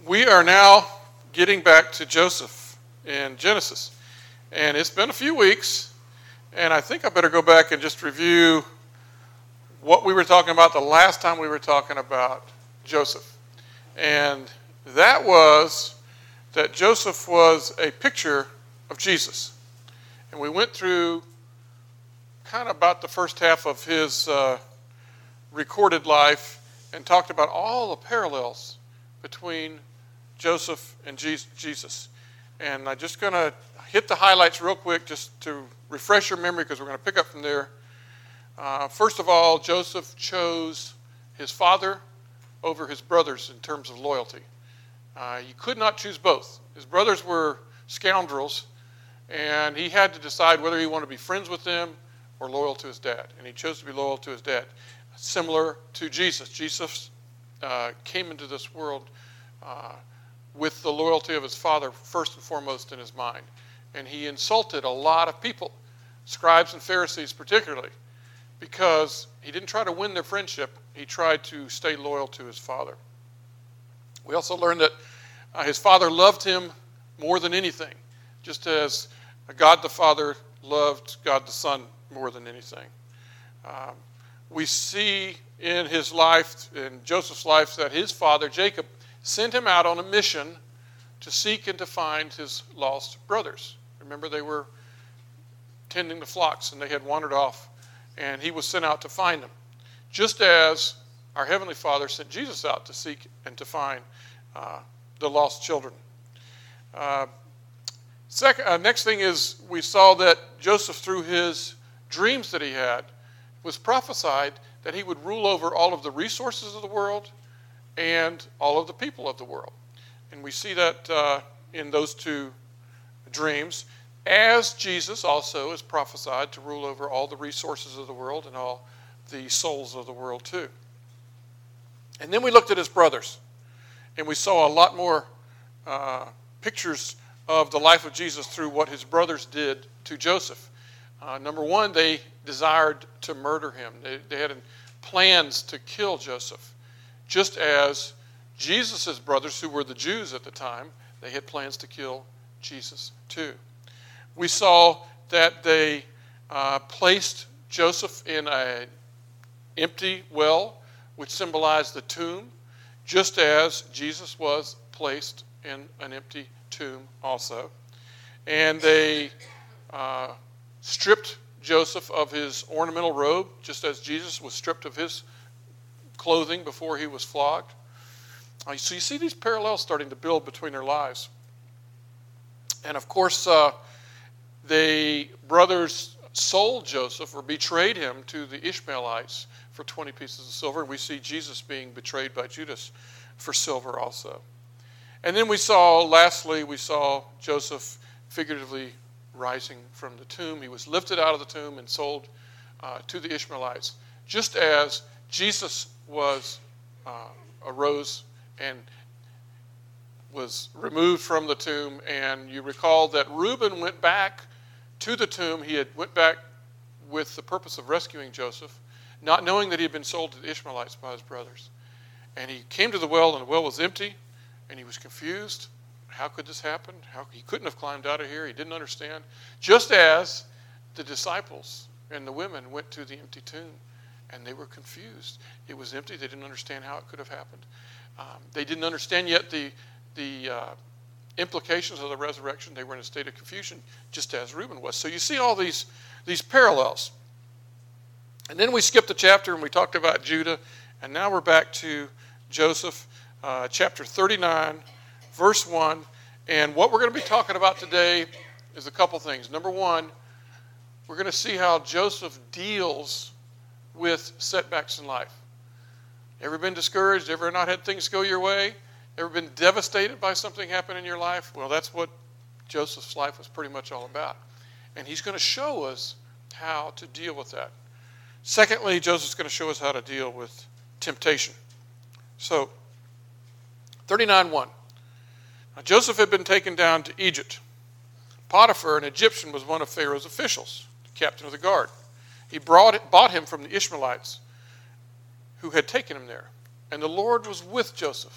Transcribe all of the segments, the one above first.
We are now getting back to Joseph in Genesis. And it's been a few weeks, and I think I better go back and just review what we were talking about the last time we were talking about Joseph. And that was that Joseph was a picture of Jesus. And we went through kind of about the first half of his recorded life and talked about all the parallels between Joseph and Jesus. And I'm just going to hit the highlights real quick just to refresh your memory because we're going to pick up from there. First of all, Joseph chose his father over his brothers in terms of loyalty. You could not choose both. His brothers were scoundrels, and he had to decide whether he wanted to be friends with them or loyal to his dad. And he chose to be loyal to his dad. Similar to Jesus. Jesus came into this world with the loyalty of his father first and foremost in his mind. And he insulted a lot of people, scribes and Pharisees particularly, because he didn't try to win their friendship. He tried to stay loyal to his father. We also learned that his father loved him more than anything, just as God the Father loved God the Son more than anything. We see in his life, in Joseph's life, that his father, Jacob, sent him out on a mission to seek and to find his lost brothers. Remember, they were tending the flocks and they had wandered off, and he was sent out to find them. Just as our Heavenly Father sent Jesus out to seek and to find the lost children. Next thing is we saw that Joseph, through his dreams that he had, was prophesied that he would rule over all of the resources of the world and all of the people of the world. And we see that in those two dreams, as Jesus also is prophesied to rule over all the resources of the world and all the souls of the world too. And then we looked at his brothers, and we saw a lot more pictures of the life of Jesus through what his brothers did to Joseph. Number one, they desired to murder him. They had plans to kill Joseph. Just as Jesus' brothers, who were the Jews at the time, they had plans to kill Jesus too. We saw that they placed Joseph in an empty well, which symbolized the tomb, just as Jesus was placed in an empty tomb also. And they stripped Joseph of his ornamental robe, just as Jesus was stripped of his clothing before he was flogged. So you see these parallels starting to build between their lives. And of course, the brothers sold Joseph or betrayed him to the Ishmaelites for 20 pieces of silver. And we see Jesus being betrayed by Judas for silver also. And then lastly, we saw Joseph figuratively rising from the tomb. He was lifted out of the tomb and sold to the Ishmaelites, just as Jesus arose and was removed from the tomb. And you recall that Reuben went back to the tomb. He went back with the purpose of rescuing Joseph, not knowing that he had been sold to the Ishmaelites by his brothers. And he came to the well, and the well was empty, and he was confused. How could this happen? He couldn't have climbed out of here. He didn't understand. Just as the disciples and the women went to the empty tomb, and they were confused. It was empty. They didn't understand how it could have happened. They didn't understand yet the implications of the resurrection. They were in a state of confusion, just as Reuben was. So you see all these parallels. And then we skipped a chapter, and we talked about Judah, and now we're back to Joseph, chapter 39, verse 1. And what we're going to be talking about today is a couple things. Number one, we're going to see how Joseph deals with setbacks in life. Ever been discouraged? Ever not had things go your way? Ever been devastated by something happening in your life? Well, that's what Joseph's life was pretty much all about. And he's going to show us how to deal with that. Secondly, Joseph's going to show us how to deal with temptation. So, 39:1. Now, Joseph had been taken down to Egypt. Potiphar, an Egyptian, was one of Pharaoh's officials, the captain of the guard. He bought him from the Ishmaelites who had taken him there. And the Lord was with Joseph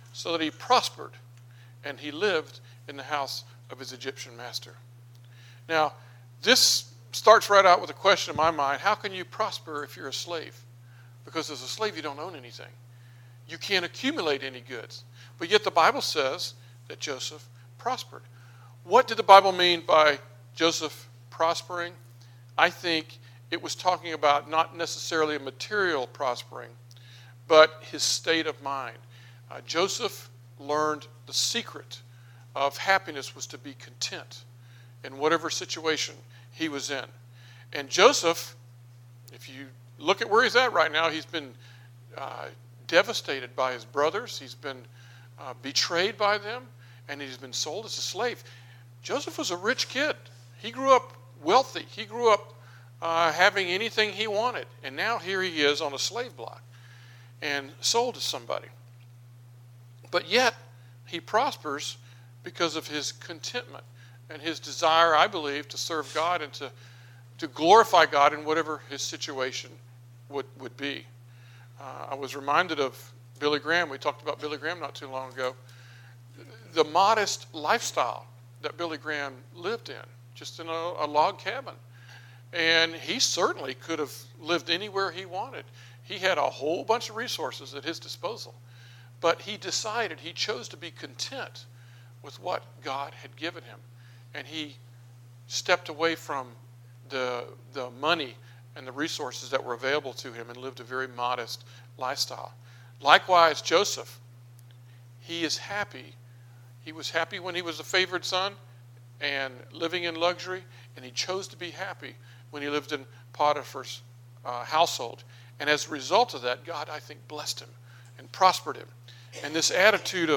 so that he prospered, and he lived in the house of his Egyptian master. Now, this starts right out with a question in my mind: how can you prosper if you're a slave? Because as a slave, you don't own anything. You can't accumulate any goods. But yet the Bible says that Joseph prospered. What did the Bible mean by Joseph prospering? I think it was talking about not necessarily a material prospering, but his state of mind. Joseph learned the secret of happiness was to be content in whatever situation he was in. And Joseph, if you look at where he's at right now, he's been devastated by his brothers. He's been betrayed by them, and he's been sold as a slave. Joseph was a rich kid. He grew up wealthy. He grew up having anything he wanted. And now here he is on a slave block and sold to somebody. But yet, he prospers because of his contentment and his desire, I believe, to serve God and to glorify God in whatever his situation would be. I was reminded of Billy Graham. We talked about Billy Graham not too long ago. The modest lifestyle that Billy Graham lived in, just in a log cabin. And he certainly could have lived anywhere he wanted. He had a whole bunch of resources at his disposal. But he decided, he chose to be content with what God had given him. And he stepped away from the money and the resources that were available to him and lived a very modest lifestyle. Likewise, Joseph, he is happy. He was happy when he was a favored son and living in luxury, and he chose to be happy when he lived in Potiphar's household. And as a result of that, God, I think, blessed him and prospered him. And this attitude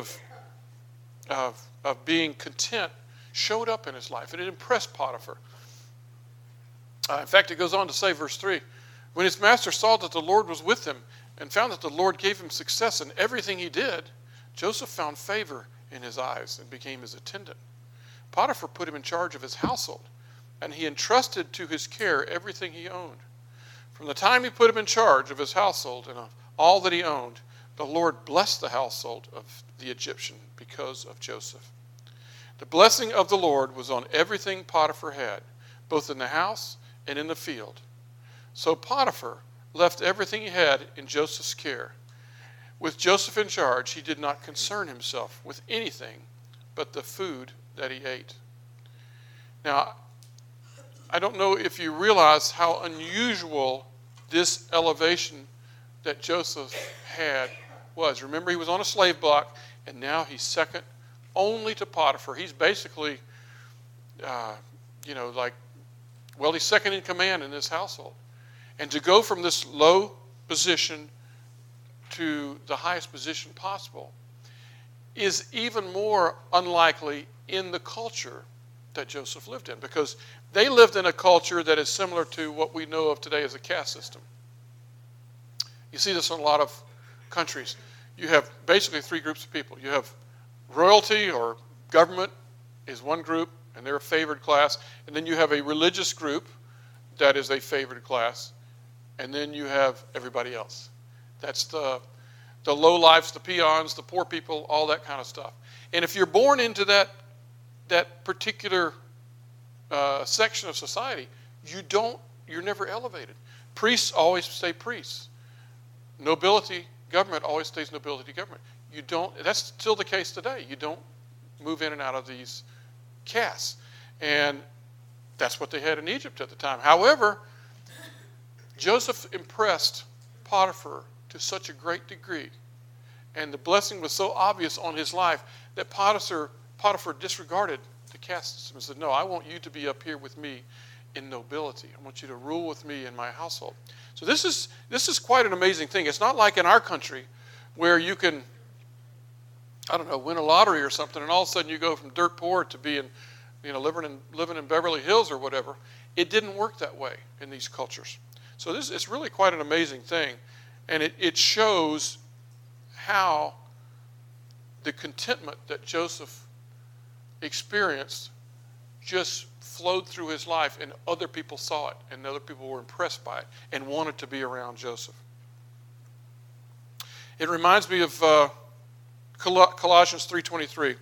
of being content showed up in his life, and it impressed Potiphar. In fact, it goes on to say, verse 3, when his master saw that the Lord was with him and found that the Lord gave him success in everything he did, Joseph found favor in his eyes and became his attendant. Potiphar put him in charge of his household, and he entrusted to his care everything he owned. From the time he put him in charge of his household and of all that he owned, the Lord blessed the household of the Egyptian because of Joseph. The blessing of the Lord was on everything Potiphar had, both in the house and in the field. So Potiphar left everything he had in Joseph's care. With Joseph in charge, he did not concern himself with anything but the food that he ate. Now, I don't know if you realize how unusual this elevation that Joseph had was. Remember, he was on a slave block, and now he's second only to Potiphar. He's basically, he's second in command in this household. And to go from this low position to the highest position possible is even more unlikely in the culture that Joseph lived in, because they lived in a culture that is similar to what we know of today as a caste system. You see this in a lot of countries. You have basically three groups of people. You have royalty or government is one group, and they're a favored class. And then you have a religious group that is a favored class. And then you have everybody else. That's the lowlifes, the peons, the poor people, all that kind of stuff. And if you're born into that particular section of society, you're never elevated. Priests always stay priests. Nobility, government always stays nobility government. That's still the case today. You don't move in and out of these castes. And that's what they had in Egypt at the time. However, Joseph impressed Potiphar to such a great degree, and the blessing was so obvious on his life that Potiphar disregarded the caste system and said, no, I want you to be up here with me in nobility. I want you to rule with me in my household. So this is quite an amazing thing. It's not like in our country where you can, win a lottery or something, and all of a sudden you go from dirt poor to being, living in Beverly Hills or whatever. It didn't work that way in these cultures. So it's really quite an amazing thing. And it shows how the contentment that Joseph experienced just flowed through his life, and other people saw it, and other people were impressed by it and wanted to be around Joseph. It reminds me of a Colossians 3:23.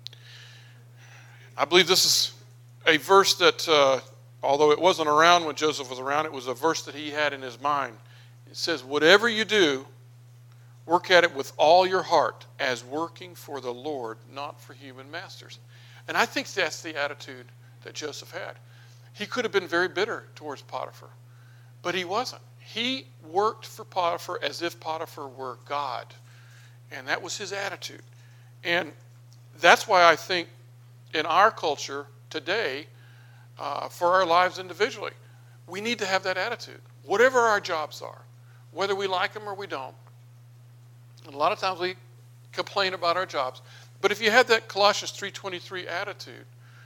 I believe this is a verse that, although it wasn't around when Joseph was around, it was a verse that he had in his mind. It says, whatever you do, work at it with all your heart, as working for the Lord, not for human masters. And I think that's the attitude that Joseph had. He could have been very bitter towards Potiphar, but he wasn't. He worked for Potiphar as if Potiphar were God. And that was his attitude. And that's why I think in our culture today, for our lives individually, we need to have that attitude. Whatever our jobs are, whether we like them or we don't. And a lot of times we complain about our jobs. But if you have that Colossians 3:23 attitude,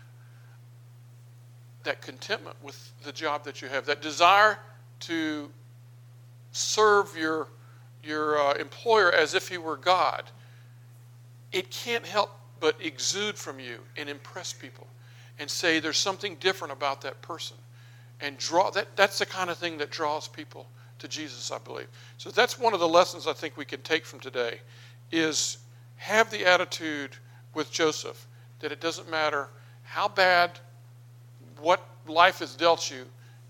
that contentment with the job that you have, that desire to serve your employer as if he were God, it can't help but exude from you and impress people and say there's something different about that person. And that's the kind of thing that draws people to Jesus, I believe. So that's one of the lessons I think we can take from today, is have the attitude with Joseph that it doesn't matter how bad, what life has dealt you,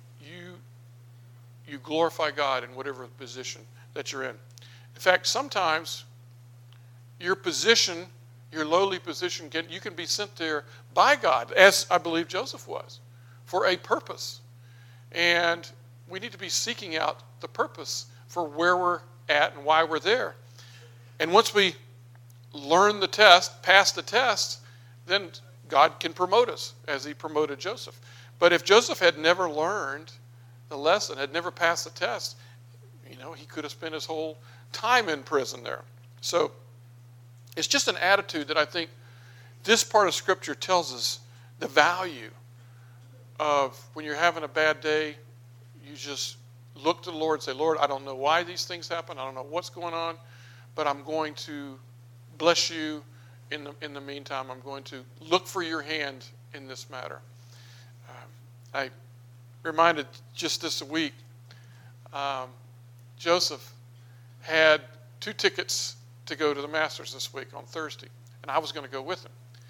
you glorify God in whatever position that you're in. In fact, sometimes your position, your lowly position, you can be sent there by God, as I believe Joseph was, for a purpose. And we need to be seeking out the purpose for where we're at and why we're there. And once we learn the test, pass the test, then God can promote us as he promoted Joseph. But if Joseph had never learned the lesson, had never passed the test, he could have spent his whole time in prison there. So it's just an attitude that I think this part of Scripture tells us the value of when you're having a bad day, you just look to the Lord and say, Lord, I don't know why these things happen. I don't know what's going on, but I'm going to bless you in the meantime. I'm going to look for your hand in this matter. I reminded just this week, Joseph had 2 tickets to go to the Masters this week on Thursday, and I was going to go with him.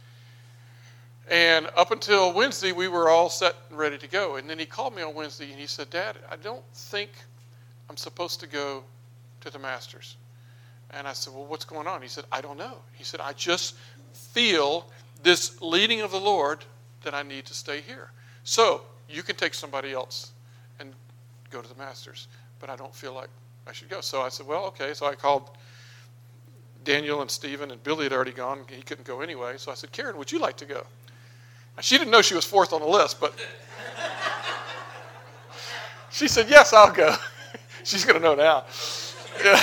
And up until Wednesday, we were all set and ready to go. And then he called me on Wednesday, and he said, Dad, I don't think I'm supposed to go to the Masters. And I said, well, what's going on? He said, I don't know. He said, I just feel this leading of the Lord that I need to stay here. So you can take somebody else and go to the Masters, but I don't feel like I should go. So I said, well, okay. So I called Daniel and Stephen, and Billy had already gone. He couldn't go anyway. So I said, Karen, would you like to go? Now, she didn't know she was 4th on the list, but she said, yes, I'll go. She's going to know now. Yeah.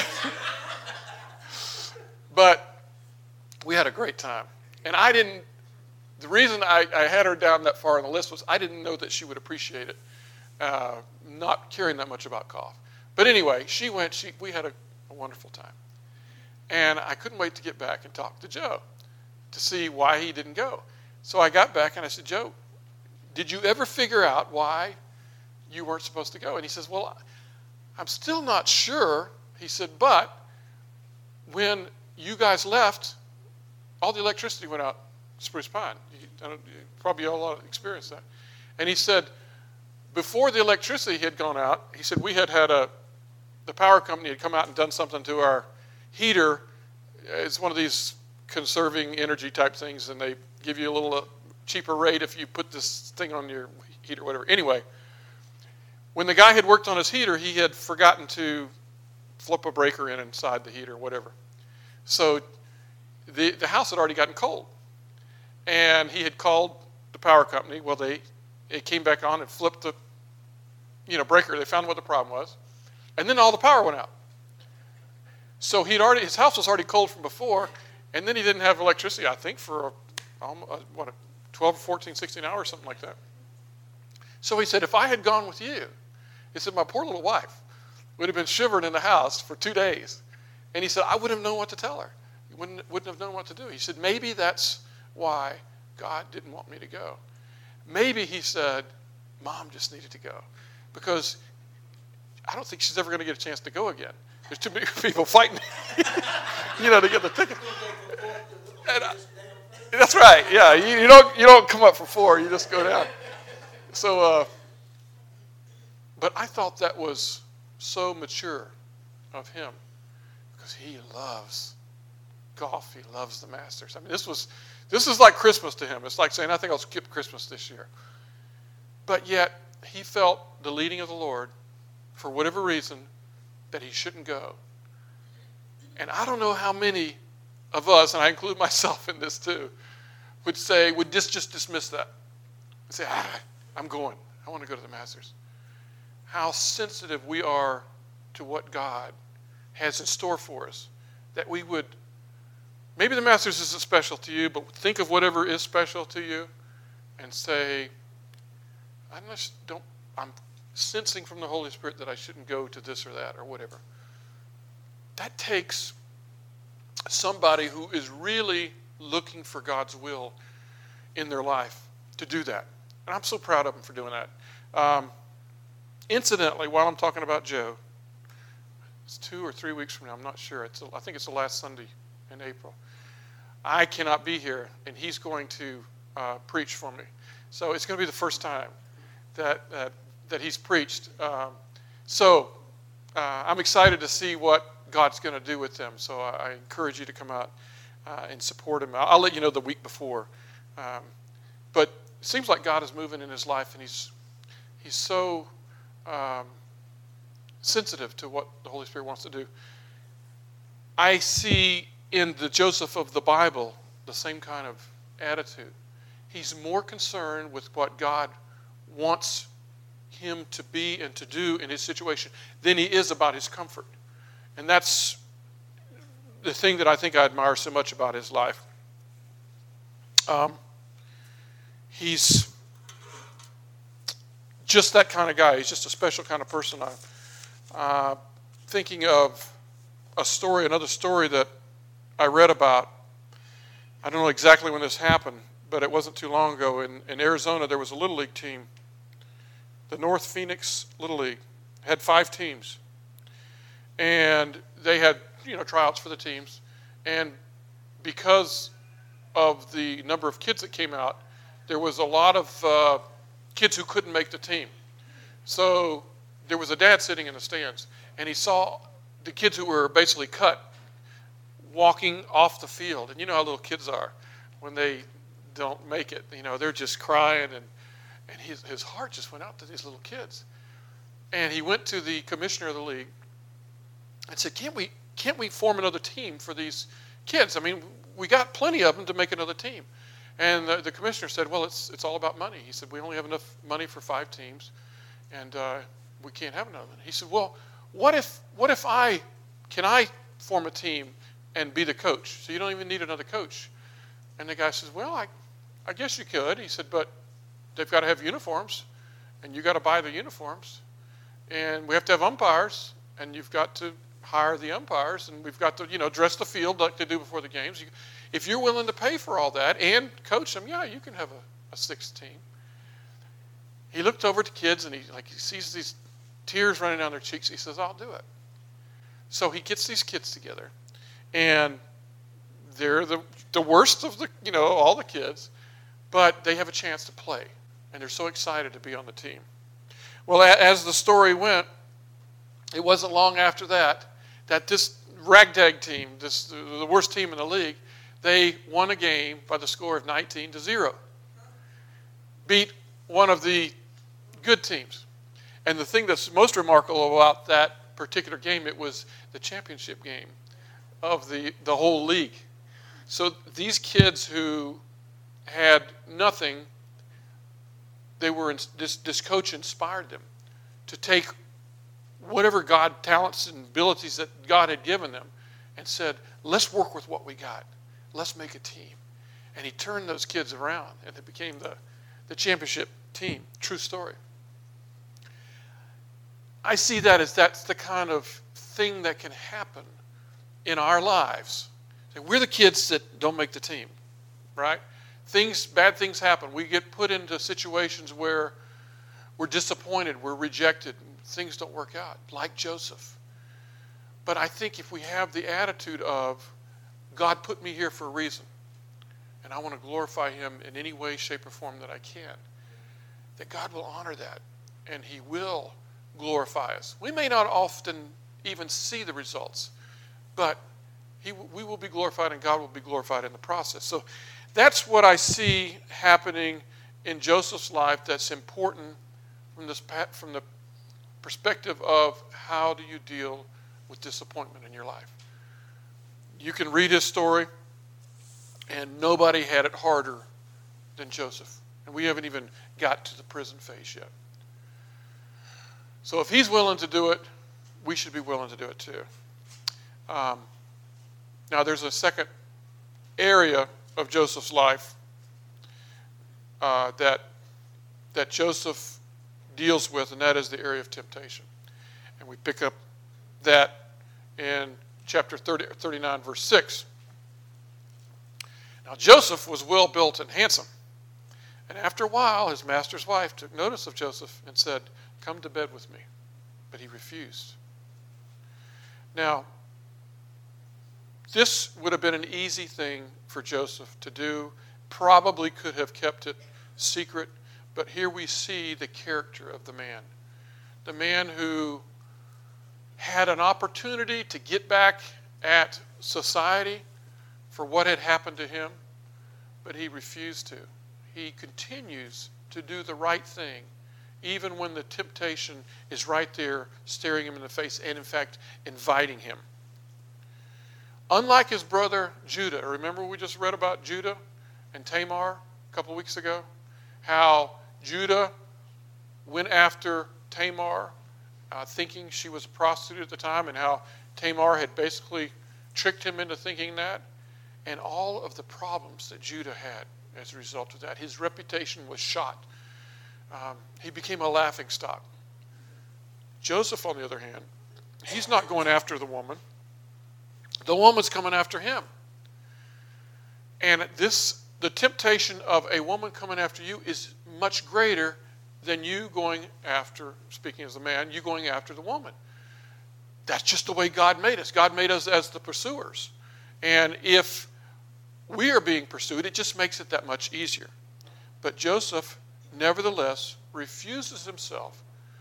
But we had a great time. And the reason I had her down that far on the list was I didn't know that she would appreciate it, not caring that much about golf. But anyway, she went. We had a wonderful time. And I couldn't wait to get back and talk to Joe to see why he didn't go. So I got back and I said, Joe, did you ever figure out why you weren't supposed to go? And he says, well, I'm still not sure. He said, but when you guys left, all the electricity went out Spruce Pine. Probably all experienced that. And he said, before the electricity had gone out, he said we had the power company had come out and done something to our heater. It's one of these conserving energy type things, and they give you a little cheaper rate if you put this thing on your heater or whatever. Anyway, when the guy had worked on his heater, he had forgotten to flip a breaker inside the heater or whatever. So the house had already gotten cold. And he had called the power company. Well, it came back on and flipped the breaker. They found what the problem was. And then all the power went out. So his house was already cold from before, and then he didn't have electricity, I think, for 12, 14, 16 hours, something like that. So he said, if I had gone with you, he said, my poor little wife would have been shivering in the house for 2 days. And he said, I wouldn't have known what to tell her. Wouldn't have known what to do. He said, maybe that's why God didn't want me to go. Maybe he said, Mom just needed to go. Because I don't think she's ever going to get a chance to go again. There's too many people fighting, to get the ticket. And, that's right. Yeah, you don't come up for 4. You just go down. So, but I thought that was so mature of him because he loves golf. He loves the Masters. I mean, this is like Christmas to him. It's like saying, I think I'll skip Christmas this year. But yet, he felt the leading of the Lord, for whatever reason, that he shouldn't go. And I don't know how many of us, and I include myself in this too, would just dismiss that. And say, I'm going. I want to go to the Masters. How sensitive we are to what God has in store for us. That we would, maybe the Masters isn't special to you, but think of whatever is special to you and say, I'm sensing from the Holy Spirit that I shouldn't go to this or that or whatever. That takes somebody who is really looking for God's will in their life to do that. And I'm so proud of them for doing that. Incidentally, while I'm talking about Joe, it's 2 or 3 weeks from now, I'm not sure. I think it's the last Sunday in April. I cannot be here, and he's going to preach for me. So it's going to be the first time that he's preached. I'm excited to see what God's going to do with them. So I encourage you to come out and support him. I'll let you know the week before. But it seems like God is moving in his life, and he's so sensitive to what the Holy Spirit wants to do. I see in the Joseph of the Bible the same kind of attitude. He's more concerned with what God wants him to be and to do in his situation than he is about his comfort. And that's the thing that I think I admire so much about his life. He's just that kind of guy. He's just a special kind of person. I'm thinking of another story that I read about. I don't know exactly when this happened, but it wasn't too long ago. In Arizona, there was a Little League team. The North Phoenix Little League had 5 teams. And they had, tryouts for the teams. And because of the number of kids that came out, there was a lot of kids who couldn't make the team. So there was a dad sitting in the stands, and he saw the kids who were basically cut walking off the field. And you know how little kids are when they don't make it. They're just crying, and his heart just went out to these little kids. And he went to the commissioner of the league and said, can't we form another team for these kids? I mean, we got plenty of them to make another team. And the commissioner said, well, it's all about money. He said, we only have enough money for 5 teams, and we can't have another one. He said, well, what if I form a team and be the coach? So you don't even need another coach. And the guy says, well, I guess you could. He said, but they've got to have uniforms, and you got to buy the uniforms, and we have to have umpires, and you've got to hire the umpires, and we've got to, dress the field like they do before the games. If you're willing to pay for all that and coach them, yeah, you can have a 6th team. He looked over at the kids, and he sees these tears running down their cheeks. He says, I'll do it. So he gets these kids together, and they're the worst of all the kids, but they have a chance to play, and they're so excited to be on the team. Well, as the story went, it wasn't long after that this ragtag team, the worst team in the league, they won a game by the score of 19-0. Beat one of the good teams. And the thing that's most remarkable about that particular game, it was the championship game of the whole league. So these kids who had nothing, this coach inspired them to take whatever talents and abilities that God had given them and said, let's work with what we got. Let's make a team. And he turned those kids around, and it became the championship team. True story. I see that as that's the kind of thing that can happen in our lives. We're the kids that don't make the team, right? Bad things happen. We get put into situations where we're disappointed, we're rejected, things don't work out, like Joseph. But I think if we have the attitude of, God put me here for a reason, and I want to glorify him in any way, shape, or form that I can, that God will honor that, and he will glorify us. We may not often even see the results, but we will be glorified, and God will be glorified in the process. So that's what I see happening in Joseph's life that's important from the perspective of how do you deal with disappointment in your life. You can read his story, and nobody had it harder than Joseph. And we haven't even got to the prison phase yet. So if he's willing to do it, we should be willing to do it too. Now there's a second area of Joseph's life that Joseph deals with, and that is the area of temptation. And we pick up that in chapter 39, verse 6. Now Joseph was well built and handsome. And after a while, his master's wife took notice of Joseph and said, "Come to bed with me." But he refused. Now, this would have been an easy thing for Joseph to do. Probably could have kept it secret. But here we see the character of the man. The man who had an opportunity to get back at society for what had happened to him, but he refused to. He continues to do the right thing, even when the temptation is right there, staring him in the face, and in fact, inviting him. Unlike his brother Judah, remember we just read about Judah and Tamar a couple of weeks ago? How Judah went after Tamar, thinking she was a prostitute at the time, and how Tamar had basically tricked him into thinking that, and all of the problems that Judah had as a result of that. His reputation was shot. He became a laughingstock. Joseph, on the other hand, he's not going after the woman. The woman's coming after him. And the temptation of a woman coming after you is much greater than you going after, speaking as a man, you going after the woman. That's just the way God made us. God made us as the pursuers. And if we are being pursued, it just makes it that much easier. But Joseph, nevertheless, refuses himself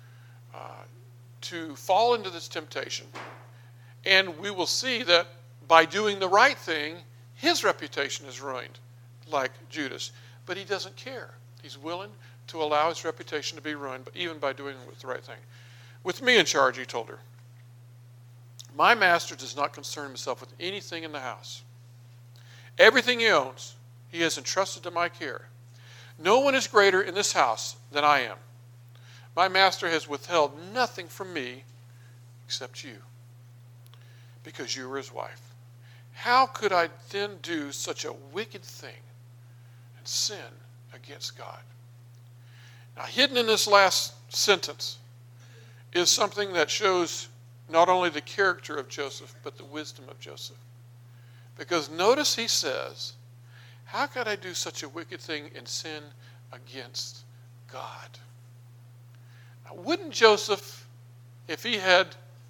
to fall into this temptation. And we will see that by doing the right thing, his reputation is ruined, like Judas. But he doesn't care. He's willing to allow his reputation to be ruined, but even by doing the right thing. With me in charge, he told her, "My master does not concern himself with anything in the house. Everything he owns, he has entrusted to my care. No one is greater in this house than I am. My master has withheld nothing from me except you, because you were his wife. How could I then do such a wicked thing and sin against God?" Now, hidden in this last sentence is something that shows not only the character of Joseph, but the wisdom of Joseph. Because notice he says, how could I do such a wicked thing and sin against God? Now, wouldn't Joseph, if he had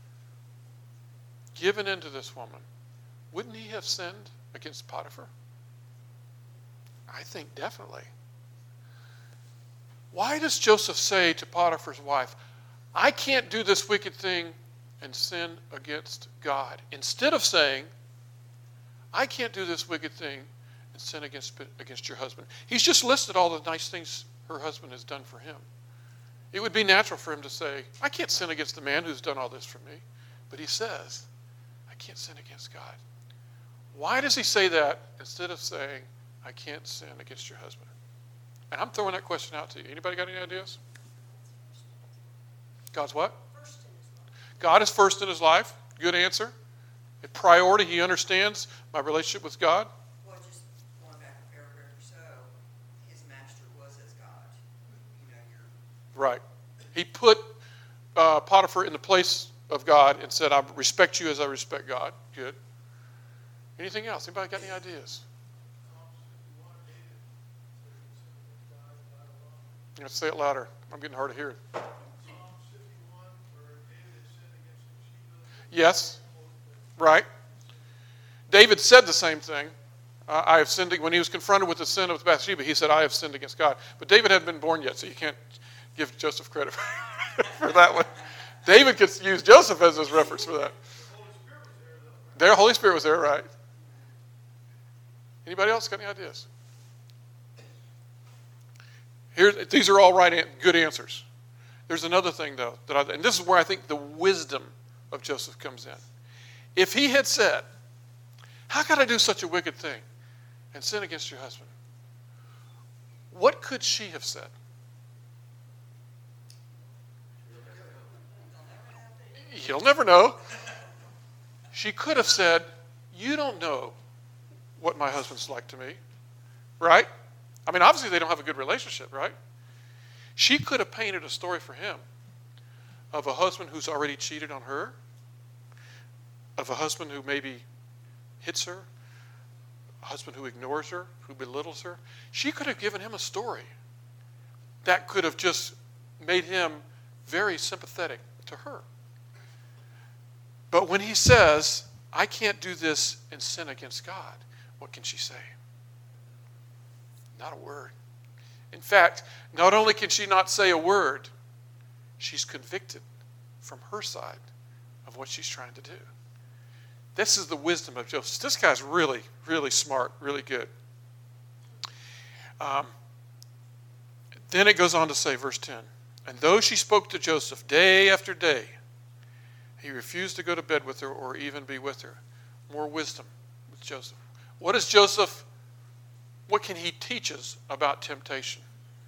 given in to this woman, wouldn't he have sinned against Potiphar? I think definitely. Why does Joseph say to Potiphar's wife, I can't do this wicked thing and sin against God, instead of saying, I can't do this wicked thing and sin against your husband? He's just listed all the nice things her husband has done for him. It would be natural for him to say, I can't sin against the man who's done all this for me. But he says, I can't sin against God. Why does he say that instead of saying, I can't sin against your husband? And I'm throwing that question out to you. Anybody got any ideas? God's what? God is first in his life. Good answer. A priority. He understands my relationship with God. Well, just going back a paragraph or so, his master was as God. Right. He put Potiphar in the place of God and said, I respect you as I respect God. Good. Anything else? Anybody got any ideas? Let's say it louder. I'm getting hard to hear. Yes. right? David said the same thing. I have sinned. When he was confronted with the sin of Bathsheba, he said, I have sinned against God. But David hadn't been born yet, so you can't give Joseph credit for that one. David could use Joseph as his reference for that. The Holy Spirit was there, right? Anybody else got any ideas? These are all good answers. There's another thing, though, and this is where I think the wisdom of Joseph comes in. If he had said, how could I do such a wicked thing and sin against your husband? What could she have said? You'll never know. She could have said, you don't know what my husband's like to me, right? I mean, obviously they don't have a good relationship, right? She could have painted a story for him of a husband who's already cheated on her, of a husband who maybe hits her, a husband who ignores her, who belittles her. She could have given him a story that could have just made him very sympathetic to her. But when he says, I can't do this and sin against God, what can she say? Not a word. In fact, not only can she not say a word, she's convicted from her side of what she's trying to do. This is the wisdom of Joseph. This guy's really, really smart, really good. Then it goes on to say, verse 10, and though she spoke to Joseph day after day, he refused to go to bed with her or even be with her. More wisdom with Joseph. What can he teach us about temptation?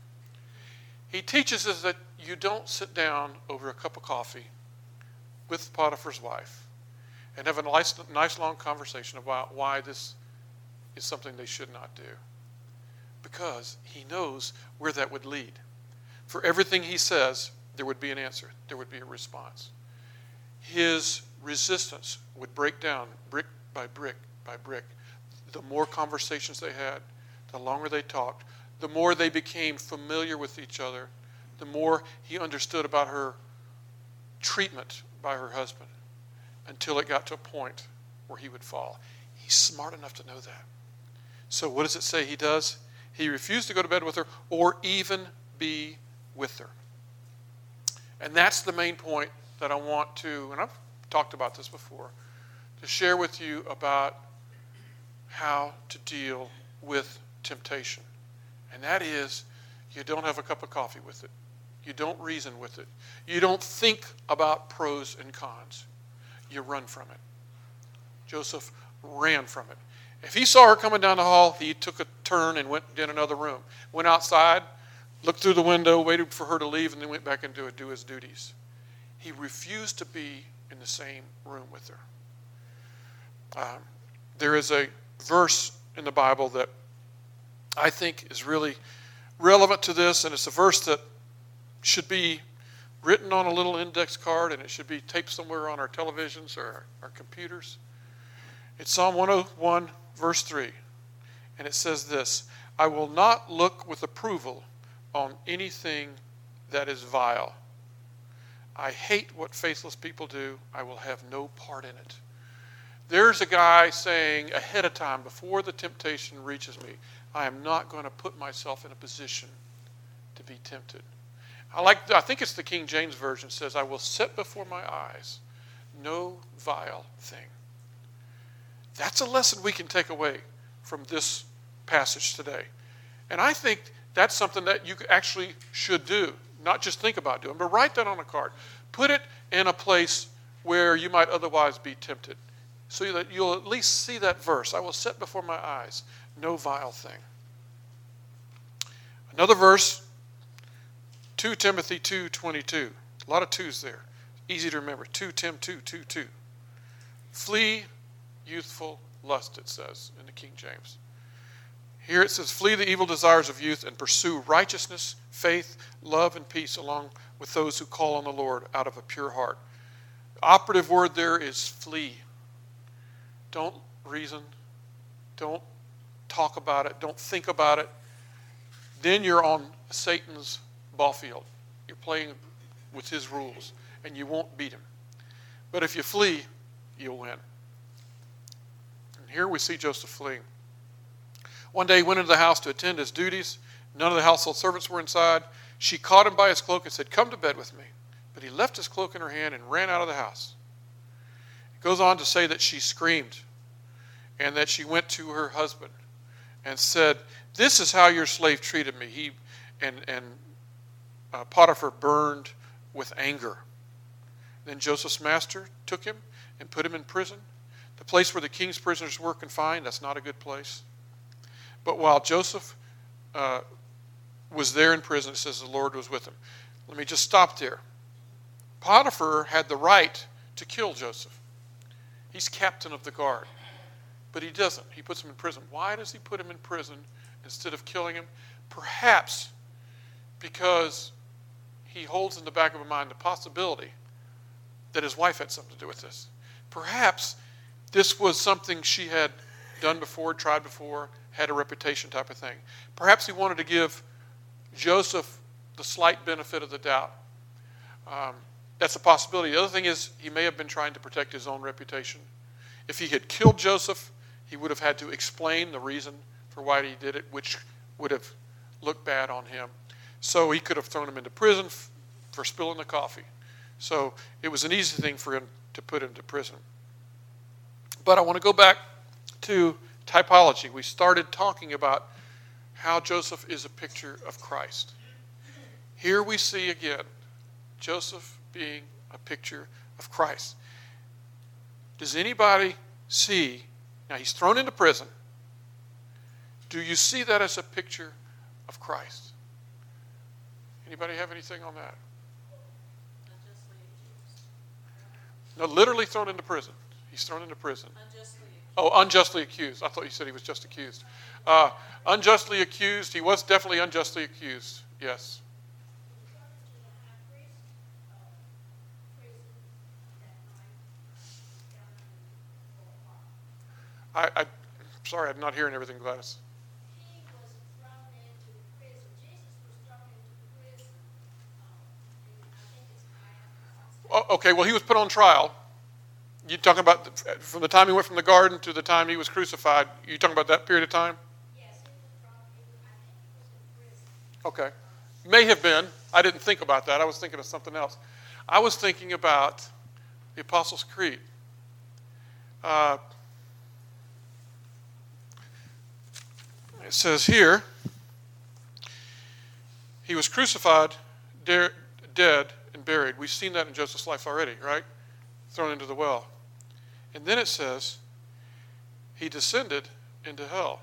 He teaches us that you don't sit down over a cup of coffee with Potiphar's wife and have a nice long conversation about why this is something they should not do. Because he knows where that would lead. For everything he says, there would be an answer. There would be a response. His resistance would break down brick by brick by brick. The more conversations they had, the longer they talked, the more they became familiar with each other, the more he understood about her treatment by her husband, until it got to a point where he would fall. He's smart enough to know that. So what does it say he does? He refused to go to bed with her or even be with her. And that's the main point that I want to, and I've talked about this before, to share with you about how to deal with temptation. And that is, you don't have a cup of coffee with it. You don't reason with it. You don't think about pros and cons. You run from it. Joseph ran from it. If he saw her coming down the hall, he took a turn and went in another room. Went outside, looked through the window, waited for her to leave, and then went back and do his duties. He refused to be in the same room with her. There is a verse in the Bible that I think is really relevant to this, and it's a verse that should be written on a little index card, and it should be taped somewhere on our televisions or our computers. It's Psalm 101, verse 3, and it says this, I will not look with approval on anything that is vile. I hate what faithless people do. I will have no part in it. There's a guy saying ahead of time, before the temptation reaches me, I am not going to put myself in a position to be tempted. I think it's the King James Version says, I will set before my eyes no vile thing. That's a lesson we can take away from this passage today. And I think that's something that you actually should do. Not just think about doing, but write that on a card. Put it in a place where you might otherwise be tempted, so that you'll at least see that verse. I will set before my eyes no vile thing. Another verse, 2 Timothy 2:22. A lot of twos there. Easy to remember. 2 Tim 2:22. Flee youthful lust, it says in the King James. Here it says, flee the evil desires of youth and pursue righteousness, faith, love, and peace along with those who call on the Lord out of a pure heart. The operative word there is flee. Don't reason. Don't talk about it. Don't think about it. Then you're on Satan's ball field. You're playing with his rules, and you won't beat him. But if you flee, you'll win. here we see Joseph fleeing. One day he went into the house to attend his duties. None of the household servants were inside. She caught him by his cloak and said, "Come to bed with me." But he left his cloak in her hand and ran out of the house. It goes on to say that she screamed and that she went to her husband and said, "This is how your slave treated me." Potiphar burned with anger. Then Joseph's master took him and put him in prison, the place where the king's prisoners were confined. That's not a good place. But while Joseph was there in prison, it says the Lord was with him. Let me just stop there. Potiphar had the right to kill Joseph. He's captain of the guard. But he doesn't. He puts him in prison. Why does he put him in prison instead of killing him? Perhaps because he holds in the back of his mind the possibility that his wife had something to do with this. Perhaps this was something she had done before, tried before, had a reputation type of thing. Perhaps he wanted to give Joseph the slight benefit of the doubt. That's a possibility. The other thing is he may have been trying to protect his own reputation. If he had killed Joseph, he would have had to explain the reason for why he did it, which would have looked bad on him. So he could have thrown him into prison for spilling the coffee. So it was an easy thing for him to put him to prison. But I want to go back to typology. We started talking about how Joseph is a picture of Christ. Here we see again Joseph being a picture of Christ. Does anybody see, now he's thrown into prison, do you see that as a picture of Christ? Anybody have anything on that? No, literally thrown into prison. He's thrown into prison. Unjustly accused. I thought you said he was just accused. Unjustly accused. He was definitely unjustly accused. Yes. I'm sorry, I'm not hearing everything, Gladys. He was thrown into prison. Jesus was thrown into prison. I think it's Okay, well, he was put on trial. You talking about from the time he went from the garden to the time he was crucified? You talking about that period of time? Yes, he was thrown. I think he was in prison. Okay. May have been. I didn't think about that. I was thinking of something else. I was thinking about the Apostles' Creed. It says here, he was crucified, dead, and buried. We've seen that in Joseph's life already, right? Thrown into the well. And then it says, he descended into hell.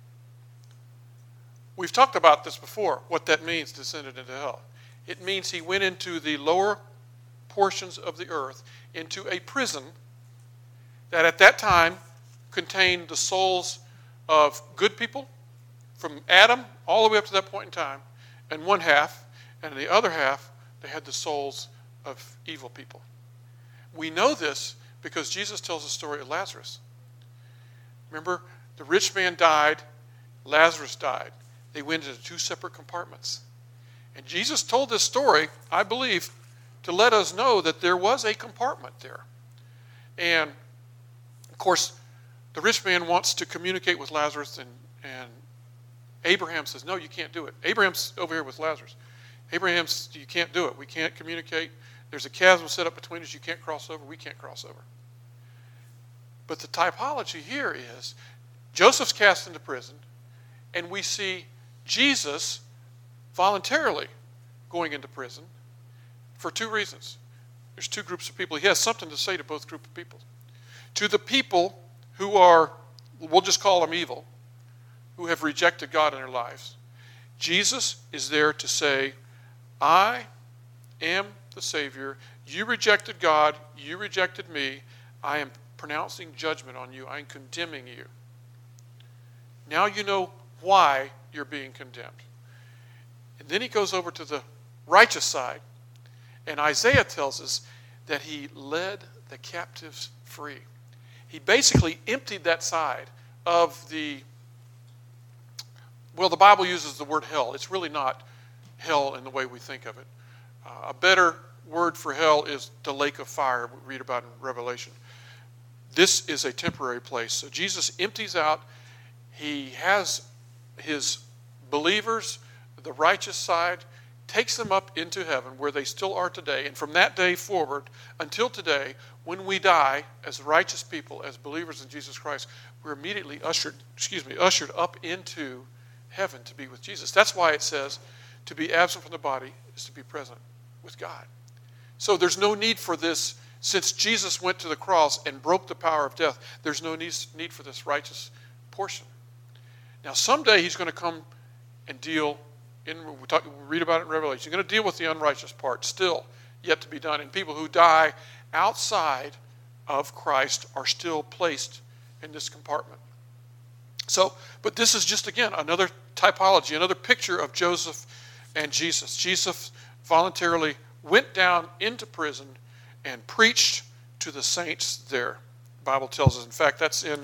We've talked about this before, what that means, descended into hell. It means he went into the lower portions of the earth, into a prison that at that time contained the souls of good people, from Adam all the way up to that point in time, and one half, and in the other half, they had the souls of evil people. We know this because Jesus tells the story of Lazarus. Remember, the rich man died, Lazarus died. They went into two separate compartments. And Jesus told this story, I believe, to let us know that there was a compartment there. And, of course, the rich man wants to communicate with Lazarus, and Abraham says, no, you can't do it. Abraham's over here with Lazarus. Abraham says, you can't do it. We can't communicate. There's a chasm set up between us. You can't cross over. We can't cross over. But the typology here is Joseph's cast into prison, and we see Jesus voluntarily going into prison for two reasons. There's two groups of people. He has something to say to both groups of people. To the people who are, we'll just call them evil, who have rejected God in their lives, Jesus is there to say, I am the Savior. You rejected God. You rejected me. I am pronouncing judgment on you. I am condemning you. Now you know why you're being condemned. And then he goes over to the righteous side, and Isaiah tells us that he led the captives free. He basically emptied that side of the Bible uses the word hell. It's really not hell in the way we think of it. A better word for hell is the lake of fire we read about in Revelation. this is a temporary place. So Jesus empties out. He has his believers, the righteous side, takes them up into heaven where they still are today. And from that day forward until today, when we die as righteous people, as believers in Jesus Christ, we're immediately ushered up into heaven to be with Jesus. That's why it says to be absent from the body is to be present with God. So there's no need for this. Since Jesus went to the cross and broke the power of death, there's no need for this righteous portion. Now someday he's going to come and deal, we read about it in Revelation, he's going to deal with the unrighteous part, still yet to be done. And people who die outside of Christ are still placed in this compartment. So, but this is just, again, another typology, another picture of Joseph and Jesus. Jesus voluntarily went down into prison and preached to the saints there. The Bible tells us. In fact, that's in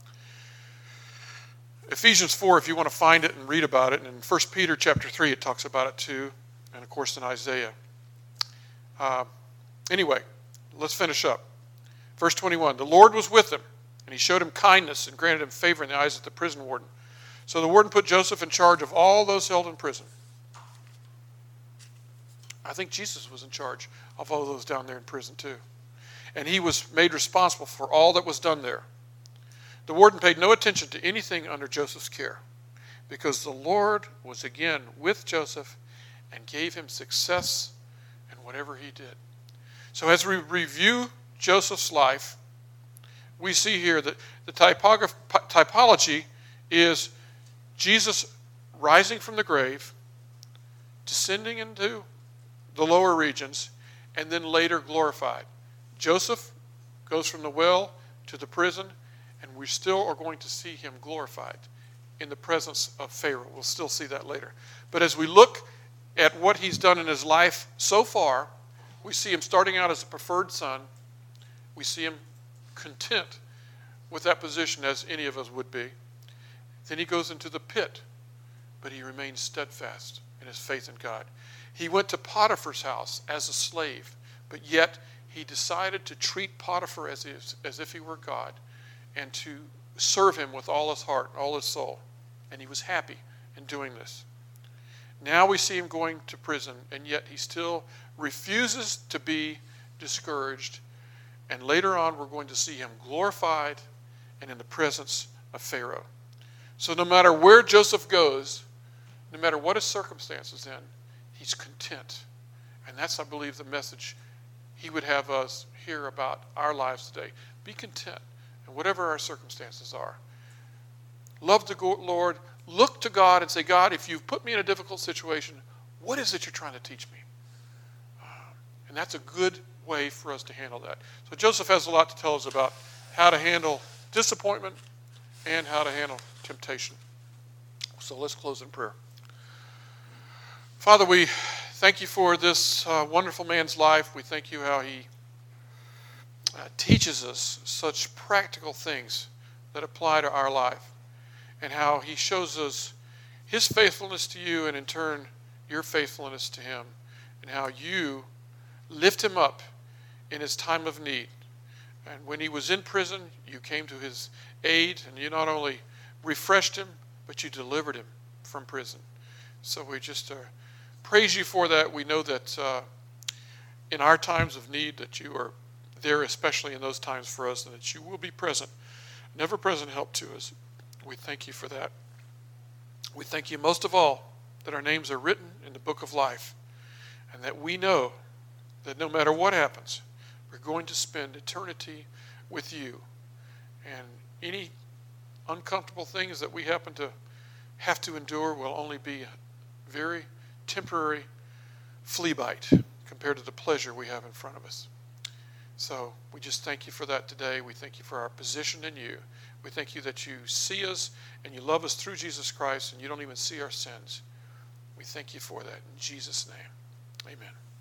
Ephesians 4, if you want to find it and read about it. And in 1 Peter chapter 3, it talks about it too. And, of course, in Isaiah. Anyway, let's finish up. Verse 21, the Lord was with him, and he showed him kindness and granted him favor in the eyes of the prison warden. So the warden put Joseph in charge of all those held in prison. I think Jesus was in charge of all those down there in prison too. And he was made responsible for all that was done there. The warden paid no attention to anything under Joseph's care, because the Lord was again with Joseph and gave him success in whatever he did. So as we review Joseph's life, we see here that the typology is Jesus rising from the grave, descending into the lower regions, and then later glorified. Joseph goes from the well to the prison, and we still are going to see him glorified in the presence of Pharaoh. We'll still see that later. But as we look at what he's done in his life so far, we see him starting out as a preferred son. We see him content with that position as any of us would be. Then he goes into the pit, but he remains steadfast in his faith in God. He went to Potiphar's house as a slave, but yet he decided to treat Potiphar as if he were God and to serve him with all his heart, all his soul. And he was happy in doing this. Now we see him going to prison, and yet he still refuses to be discouraged. And later on, we're going to see him glorified and in the presence of Pharaoh. So no matter where Joseph goes, no matter what his circumstances in, he's content. And that's, I believe, the message he would have us hear about our lives today. Be content in whatever our circumstances are. Love the Lord. Look to God and say, God, if you've put me in a difficult situation, what is it you're trying to teach me? And that's a good way for us to handle that. So Joseph has a lot to tell us about how to handle disappointment and how to handle temptation. So let's close in prayer. Father, we thank you for this wonderful man's life. We thank you how he teaches us such practical things that apply to our life, and how he shows us his faithfulness to you and in turn your faithfulness to him, and how you lift him up in his time of need. And when he was in prison, you came to his aid, and you not only refreshed him, but you delivered him from prison. So we just praise you for that. We know that in our times of need that you are there, especially in those times for us, and that you will be present, never present help to us. We thank you for that. We thank you most of all that our names are written in the book of life, and that we know that no matter what happens, we're going to spend eternity with you. And any uncomfortable things that we happen to have to endure will only be a very temporary flea bite compared to the pleasure we have in front of us. So we just thank you for that today. We thank you for our position in you. We thank you that you see us and you love us through Jesus Christ, and you don't even see our sins. We thank you for that in Jesus' name. Amen.